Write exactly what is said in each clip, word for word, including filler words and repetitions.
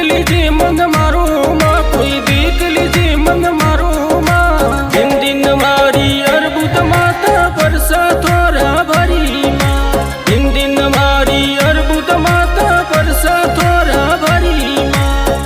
लीजिए मन मारो माँ, कोई देख लीजिए मन मारो माँ। दिन दिन मारी अर्बुद माता परसा थोड़ा भरी माँ, दिन दिन मारी अर्बुद माता परसा थोड़ा भरी माँ।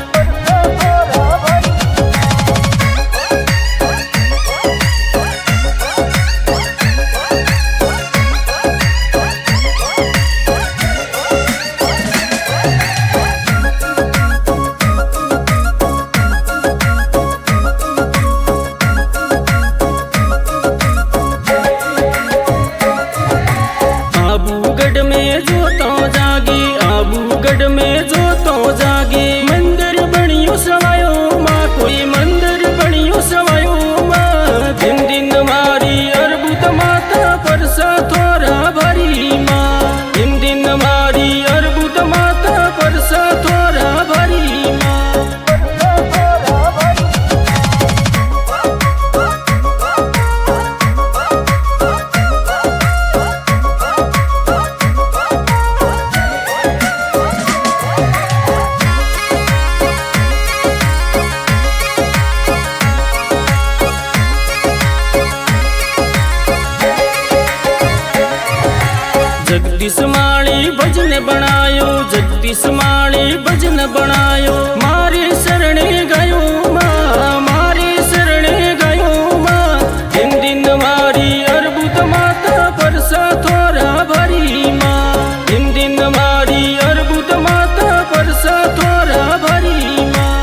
आबूगढ़ में जो तो जागी, आबूगढ़ में जो तो जागी, मंदिर बनियो सवायो माँ, कोई मंदिर बनियो सवायो माँ। दिन दिन मारी अर्बुद माता परसा थोड़ा भरी माँ, दिन दिन मारी अर्बुद माता परसा थोड़ा भरी माँ। जगदीश माली भजन बनायो, जगदीश माली भजन बनायो, मारे शरणे गयो माँ, मारे शरणे गयो माँ। दिन दिन मारी अर्बुद माता परसा थोड़ा भरी माँ, दिन दिन मारी अर्बुद माता परसा थोड़ा भरी माँ।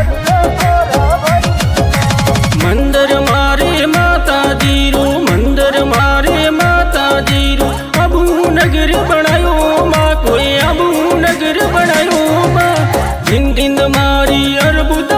मंदिर मारे माता जीरो, मंदिर मारे माता जीरो, अबू नगर बनायो माँ, कोई अबू नगर बनायो माँ। दिन दिन मारी अर्बुद